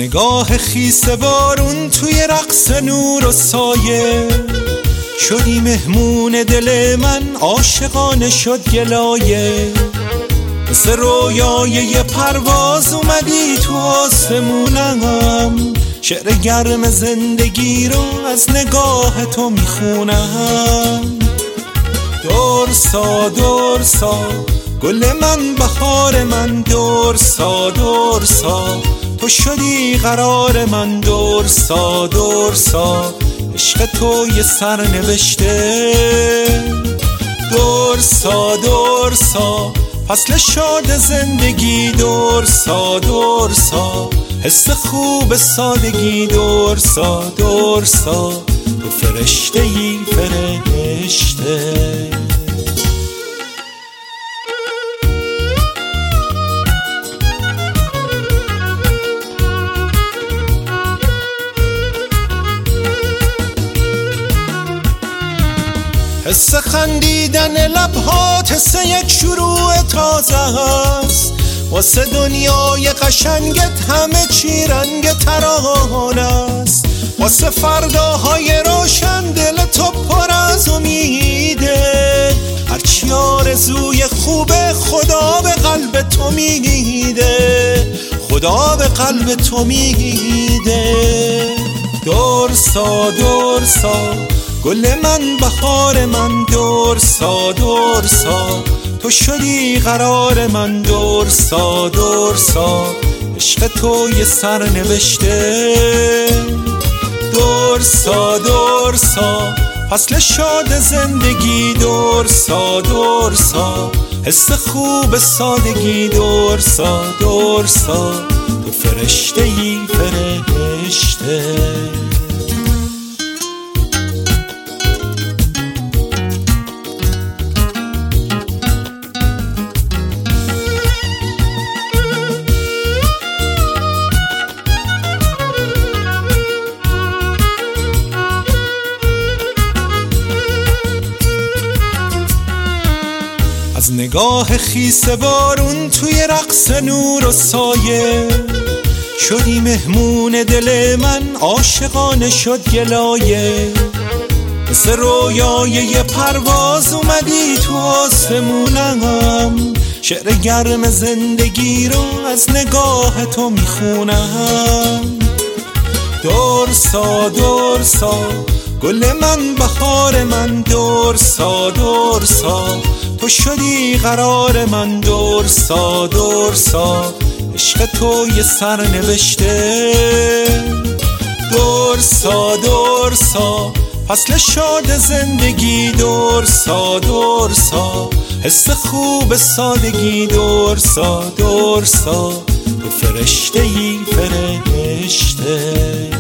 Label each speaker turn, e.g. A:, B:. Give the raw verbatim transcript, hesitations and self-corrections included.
A: نگاه خیس بارون توی رقص نور و سایه، شدی مهمون دل من، عاشقانه شد گلایه. مثل رویای یه پرواز اومدی تو آسمونم، شعر گرم زندگی رو از نگاه تو میخونم. دورسا دورسا گل من، بهار من، دورسا دورسا تو شدی قرار من. دورسا دورسا عشق تو یه سرنوشته. دورسا دورسا فصل شاد زندگی. دورسا دورسا حس خوب سادگی. دورسا دورسا تو فرشته ای فرشته. حس خندیدن لبهات، حس یک شروع تازه است. واسه دنیای قشنگت همه چی رنگ ترانه است. واسه فرداهای روشن دل تو پر از امیده. هرچی آرزوی خوبه خدا به قلب تو میده. خدا به قلب تو میده. دورسا دورسا گل من، بهار من، دورسا دورسا تو شدی قرار من. دورسا دورسا عشق تو یه سرنوشته. دورسا دورسا فصل شاد زندگی. دورسا دورسا حس خوب سادگی. دورسا دورسا تو فرشته ای فرشته. از نگاه خیس بارون توی رقص نور و سایه، شدی مهمون دل من، عاشقانه شد گلایه. مثل رویای یه پرواز اومدی تو آسمونم، شعر گرم زندگی رو از نگاه تو میخونم. دورسا دورسا گل من، بهار من، دورسا دورسا تو شدی قرار من. دورسا دورسا عشق تو یه سرنوشته. دورسا دورسا فصل شاد زندگی. دورسا دورسا حس خوب سادگی. دورسا دورسا تو فرشته ای فرشته.